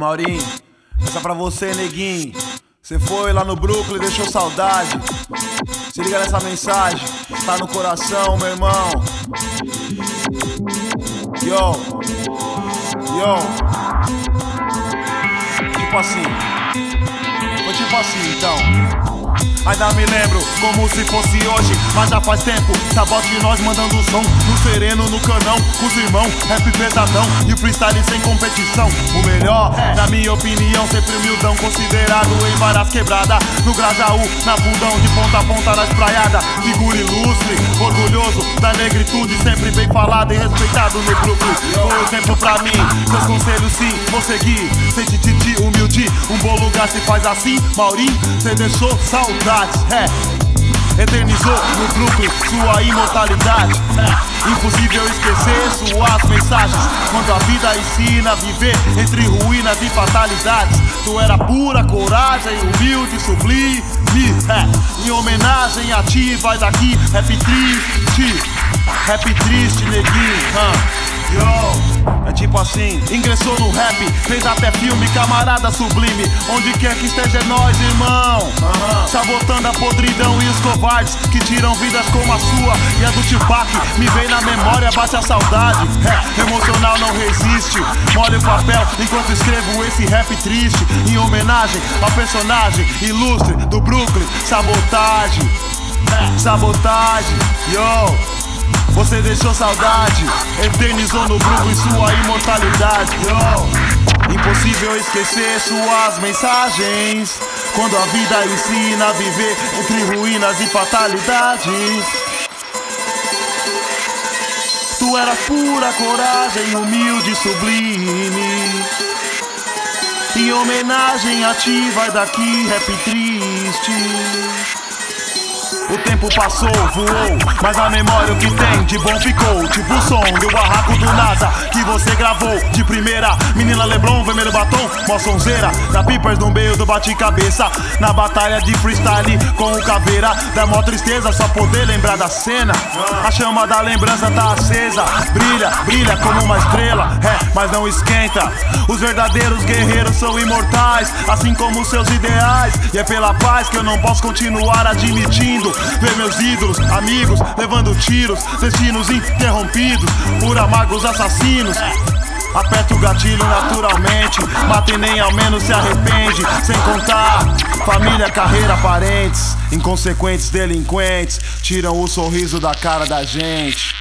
Maurinho, essa é pra você, neguinho. Você foi lá no Brooklyn e deixou saudade. Se liga nessa mensagem, tá no coração, meu irmão. Yo, yo. Tipo assim. Foi tipo assim, então. Ainda me lembro como se fosse hoje, mas já faz tempo. Sabote de nós mandando som no sereno, no canão, com os irmãos, rap pesadão e o freestyle sem competição. O melhor, na minha opinião, sempre humildão, considerado em várias quebradas. No Grajaú, na fundão, de ponta a ponta na espraiada. Figura ilustre, orgulhoso da negritude, sempre bem falado e respeitado no Brooklyn. Um exemplo pra mim, seus conselhos sim, vou seguir. Sem tititi, humilde, um bom lugar se faz assim. Maurinho, cê deixou saudade. Eternizou no Brooklyn sua imortalidade. Impossível esquecer suas mensagens. Quando a vida ensina a viver entre ruínas e fatalidades. Tu era pura coragem, humilde, sublime. Em homenagem a ti, vai daqui, rap triste, neguinho. Yo, é tipo assim, ingressou no rap, fez até filme, camarada sublime. Onde quer que esteja é nós, irmão. Sabotando a podridão e os covardes que tiram vidas como a sua e a do Tupac. Me vem na memória, bate a saudade. Emocional não resiste. Molho o papel enquanto escrevo esse rap triste. Em homenagem ao personagem ilustre do Brooklyn. Sabotagem, yo. Você deixou saudade, eternizou no Brooklyn sua imortalidade. Yo. Impossível esquecer suas mensagens. Quando a vida ensina a viver entre ruínas e fatalidades. Tu eras pura coragem, humilde e sublime. Em homenagem a ti, vai daqui, rap triste. O tempo passou, voou, mas a memória o que tem de bom ficou. Tipo o som do barraco do NASA que você gravou de primeira. Menina Leblon, vermelho batom, mó sonzeira. Da Peepers no meio do bate-cabeça. Na batalha de freestyle com o Caveira. Dá mó tristeza só poder lembrar da cena. A chama da lembrança tá acesa. Brilha, brilha como uma estrela. Mas não esquenta. Os verdadeiros guerreiros são imortais, assim como seus ideais. E é pela paz que eu não posso continuar admitindo ver meus ídolos, amigos, levando tiros, destinos interrompidos por amargos assassinos. Aperta o gatilho naturalmente, mata e nem ao menos se arrepende. Sem contar família, carreira, parentes, inconsequentes delinquentes tiram o sorriso da cara da gente.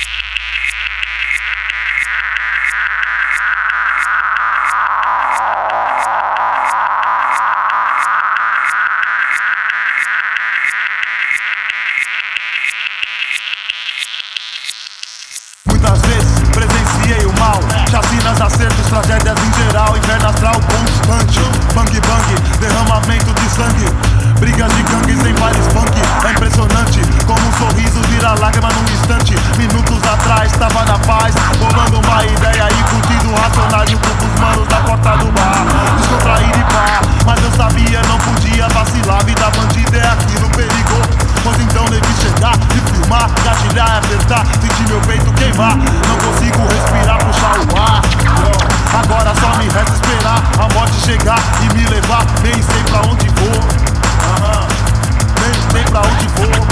Muitas vezes presenciei o mal, chacinas, acertos, tragédias em geral. Inverno astral constante, bang bang, derramamento de sangue. Brigas de gangues em bares funk. É impressionante como um sorriso vira lágrima num instante. Minutos atrás tava na paz, rolando uma ideia e curtindo racionais junto com os manos da porta do bar. Descontrair e pá, mas eu sabia, não podia vacilar. Vida bandida é aquilo, perigo. Pois então devi chegar e filmar, gatilhar e apertar, sentir meu peito queimar. Não consigo respirar, puxar o ar. Agora só me resta esperar a morte chegar e me levar. Nem sei pra onde vou. Nem sei pra onde vou.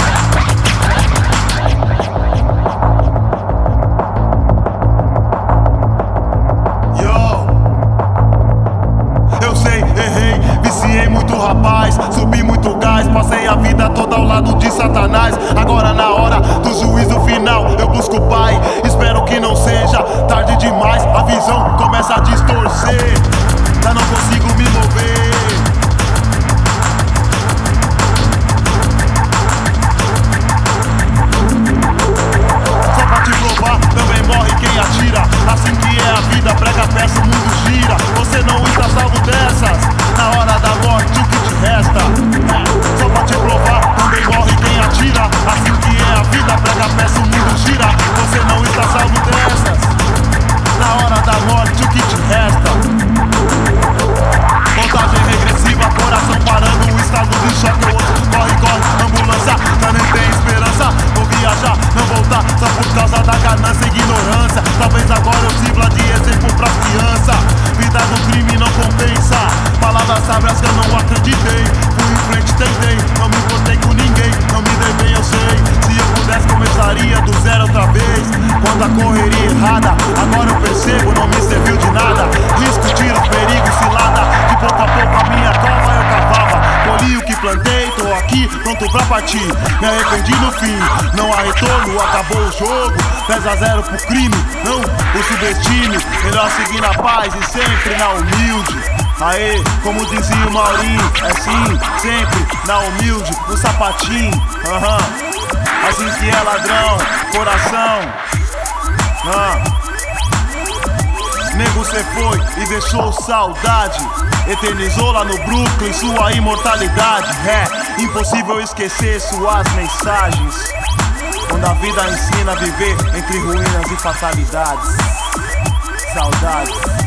Eu sei, errei, viciei muito rapaz, subi muito gás, passei a vida toda ao lado de Satanás. Agora na hora do juízo final eu busco o Pai, espero que não seja tarde demais. A visão começa a distorcer, já não consigo me mover. Só pra te provar, também morre quem atira. Assim que é a vida, prega a peça, o mundo gira. Você não está salvo dessas, na hora da morte o que te resta. Só pra te provar, também morre quem atira. Assim que é a vida, prega a peça, o mundo gira. Você não está salvo dessas. plantei, tô aqui, pronto pra partir. Me arrependi no fim, não há retorno, acabou o jogo. 10-0 pro crime, não o subestime. Melhor seguir na paz e sempre na humilde. Aê, como dizia o Maurinho, é sim, sempre na humilde, no sapatinho. Assim que é ladrão, coração. Nego cê foi e deixou saudade, eternizou lá no Brooklyn sua imortalidade. É impossível esquecer suas mensagens, quando a vida ensina a viver entre ruínas e fatalidades. Saudades.